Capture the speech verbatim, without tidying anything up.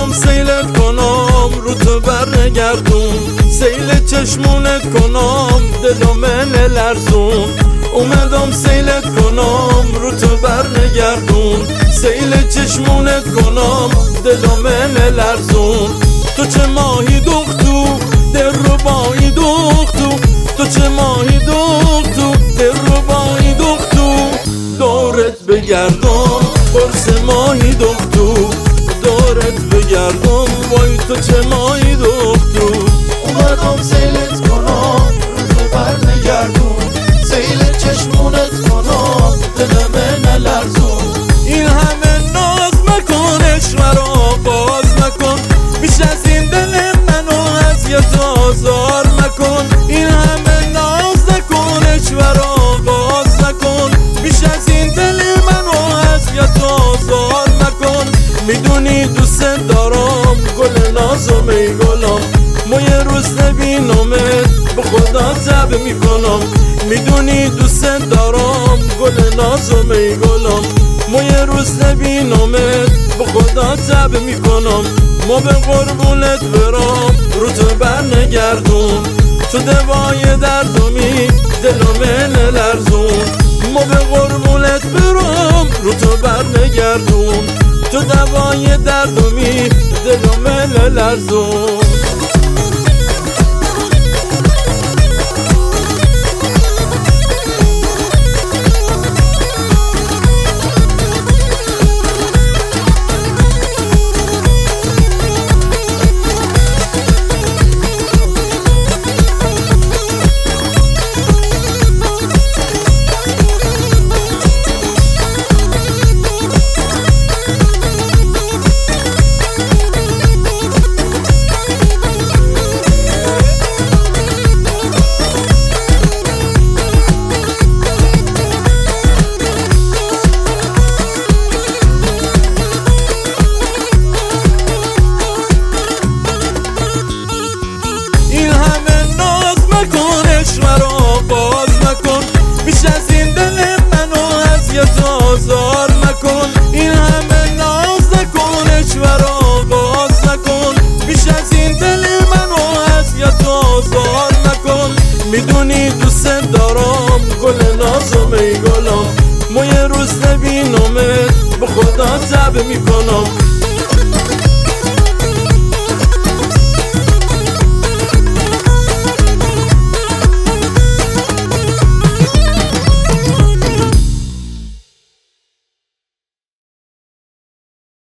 اومدم سیلت کنم رو تو برنگردون، سیل چشمونت کنم دل و من لرزون. اومدم سیلت کنم رو تو برنگردون، سیل چشمونت کنم دل و من لرزون. تو چه ماهی دختو در رو بایی دختو، تو چه ماهی دختو در رو بایی دختو. دورت بگردم قرص ماهی دختو، دورت بگردم وای تو چه ماهی دختو. اومدم سیلت کنم رو تو برنگردون، سیل چشمونت کنم دل من لرزون. این همه ناز مکن عشق را باز مکن، بیش از این دل منو اذیت آزار مکن. این همه ناز نکن عشق را باز نکن، بیش از این دل منو اذیت آزار مکن. میدونی دوست دارم گل نازم ای گلم، ما یه روز نبینمت به خدا تب میکنم. میدونی دوست دارم گل نازم ای گلم، ما یه روز نبینمت به خدا تب میکنم. ما به قربونت برام رو تو برنگردون، تو دوای دردمی دل و من لرزون. ما به قربونت برام رو تو برنگردون، تو دوای دردمی دل و من لرزون. بیش از این دل منو اذیت آزار مکن. این همه ناز نکن عشق را باز نکن، بیش از این دل منو اذیت آزار مکن. میدونی دوست دارم گل نازم ای گلم، ما یه روز نبینمت به خدا تب میکنم.